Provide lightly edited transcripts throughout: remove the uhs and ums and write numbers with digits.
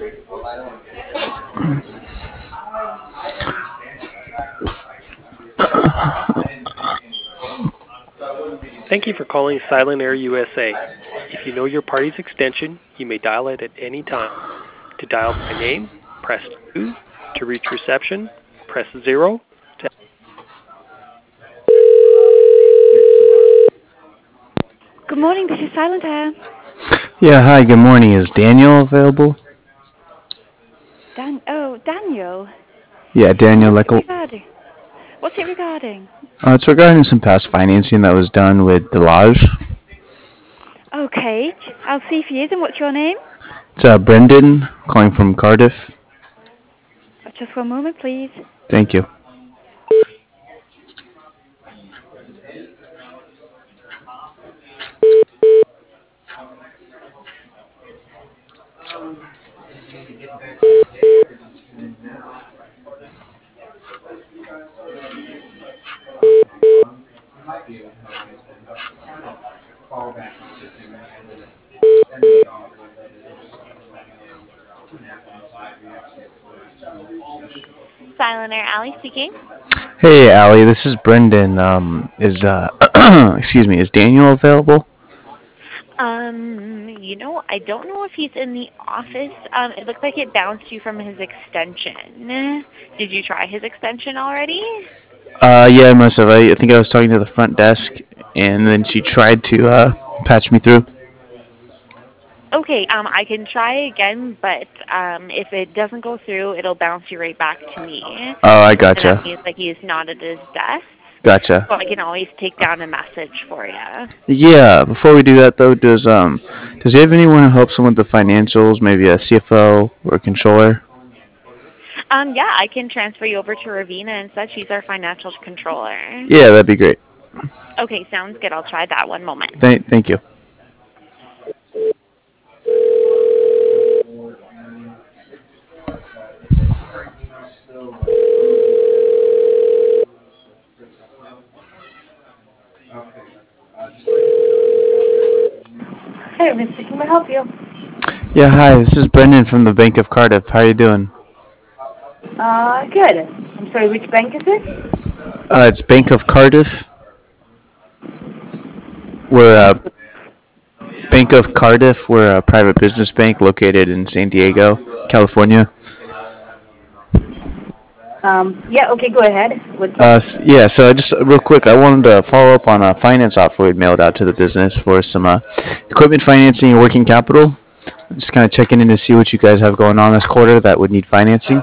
Thank you for calling Silent Air USA. If you know your party's extension, you may dial it at any time. To dial by name, press 2. To reach reception, press 0. To Good morning, this is Silent Air. Yeah, hi, good morning. Is Daniel available? Daniel. Yeah, Daniel, What's like, it regarding? What's it regarding? it's regarding some past financing that was done with Delage. Okay, I'll see if he is. And what's your name? It's Brendan, calling from Cardiff. Just one moment, please. Thank you. Silent Air Alley speaking. Hey, Allie, this is Brendan. Excuse me, is Daniel available? I don't know if he's in the office. It looks like it bounced you from his extension. Did you try his extension already? Yeah, I must have. I think I was talking to the front desk, and then she tried to patch me through. Okay, I can try again, but if it doesn't go through, it'll bounce you right back to me. Oh, I And that gotcha. means like he's not at his desk. Gotcha. So I can always take down a message for you. Yeah, before we do that though, does he have anyone who helps him with the financials, maybe a CFO or a controller? Yeah, I can transfer you over to Ravina and such. She's our financial controller. Yeah, that'd be great. Okay, sounds good. I'll try that one moment. Thank you. Hey, Mr. Can I help you? Yeah, hi, this is Brendan from the Bank of Cardiff. How you doing? Good. I'm sorry, which bank is it? It's Bank of Cardiff. We're Bank of Cardiff. We're a private business bank located in San Diego, California. Yeah, okay, go ahead. What's up? Yeah, so I just real quick, I wanted to follow up on a finance offer we mailed out to the business for some equipment financing and working capital. Just kind of checking in to see what you guys have going on this quarter that would need financing.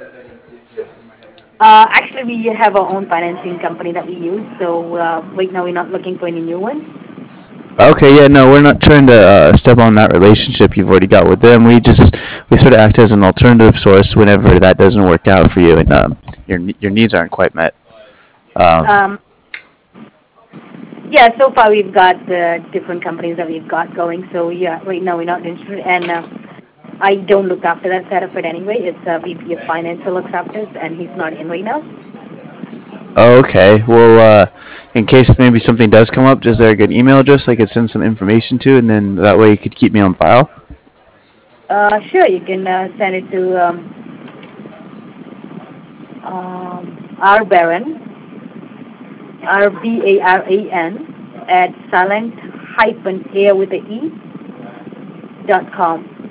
Actually, we have our own financing company that we use, so right now we're not looking for any new ones. Okay, yeah, no, we're not trying to step on that relationship you've already got with them. We sort of act as an alternative source whenever that doesn't work out for you and your needs aren't quite met. Um, Um, yeah, so far we've got different companies that we've got going, so yeah, right now we're not interested, and I don't look after that side of it anyway. It's VP of Finance who looks after it, and he's not in right now. okay, well, in case maybe something does come up, is there a good email address I could send some information to, and then that way you could keep me on file? Sure, you can send it to R Baron, RBARAN, at silent-air with a E .com.